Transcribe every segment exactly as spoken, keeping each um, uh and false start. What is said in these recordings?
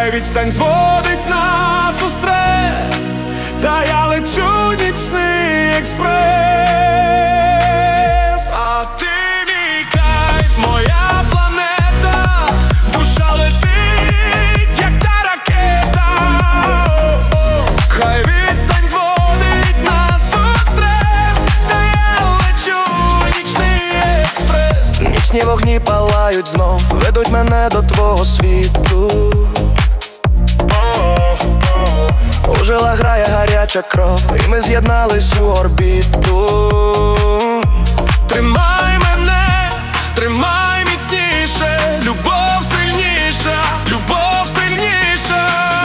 хай відстань зводить нас у стрес, та я лечу нічний експрес. А ти мій кайф, моя планета, душа летить, як та ракета. Хай відстань зводить нас у стрес, та я лечу нічний експрес. Нічні вогні палають знов, ведуть мене до твого світу. У жилах грає гаряча кров, і ми з'єднались у орбіту. Тримай мене, тримай міцніше, любов сильніша, любов сильніша.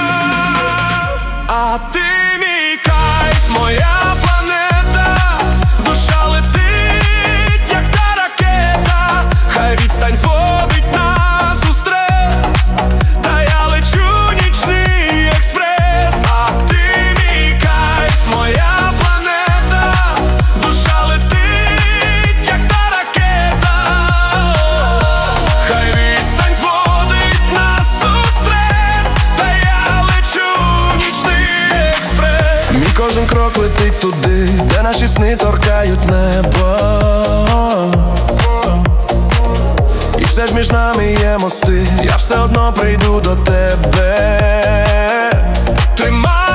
А ти мій кайф, моя планета, душа летить, як та ракета. Хай відстань зводить нас у стрес, та я лечу нічний експрес. А ти мій кайф, моя планета, душа летить, як та ракета. Хай відстань зводить нас у стрес, та я лечу нічний експрес. Мій кожен крок летить туди, де наші сни торкають небо. І все ж між нами є мости, я все одно прийду до тебе. Тримай